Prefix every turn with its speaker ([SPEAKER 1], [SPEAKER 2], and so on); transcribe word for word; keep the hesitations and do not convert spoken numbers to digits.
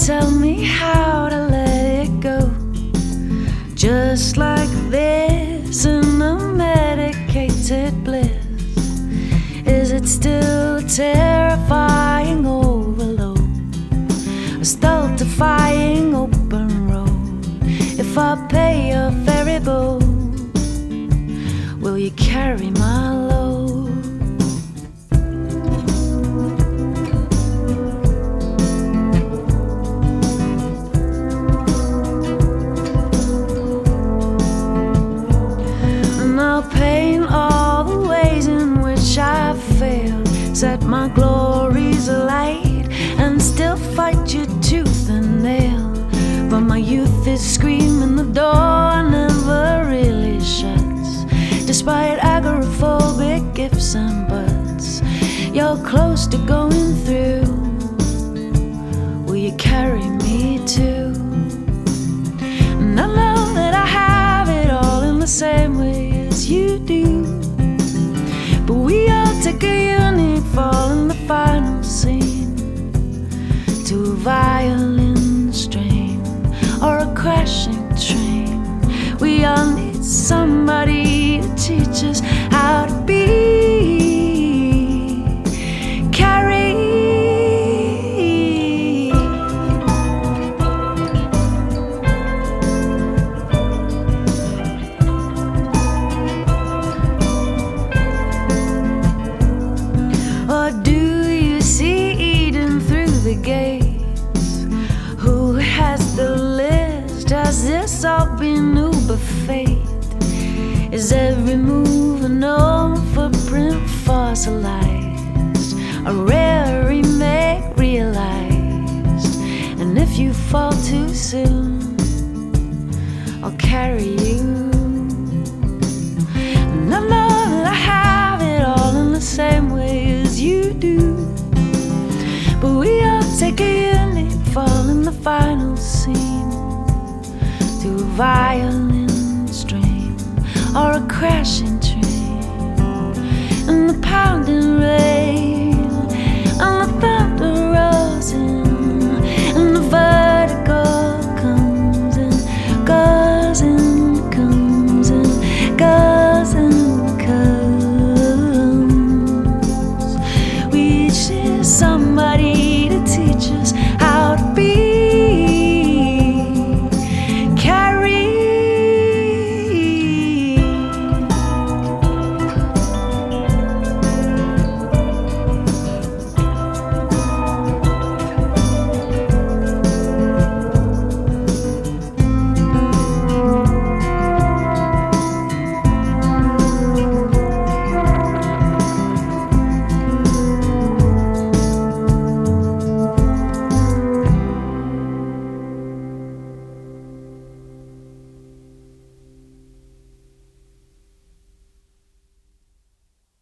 [SPEAKER 1] tell me how to let it go. Just like this in a medicated bliss. Is it still a terrifying overload? A stultifying open road? If I pay your ferry boat, will you carry my load? And I'll paint all the ways in which I failed, set my glories alight, and still fight you tooth and nail. But my youth is screaming, the door never really shuts. Despite agoraphobic ifs and buts, you're close to going through. Will you carry me too? And I know that I have it all in the same way as you do, but we all take a unique fall in the final scene to a violin strain or a crashing train. We all need somebody to teach us how to be. Carry. Or do you see Eden through the gates? Who has the list? Has this all been Uber fate? Is every move an old footprint fossilized, a rare remake realized? And if you fall too soon, I'll carry you. And I know that I have it all in the same way as you do, but we all take a unique fall in the final scene to a violin strain or a crashing train. And the pounding rain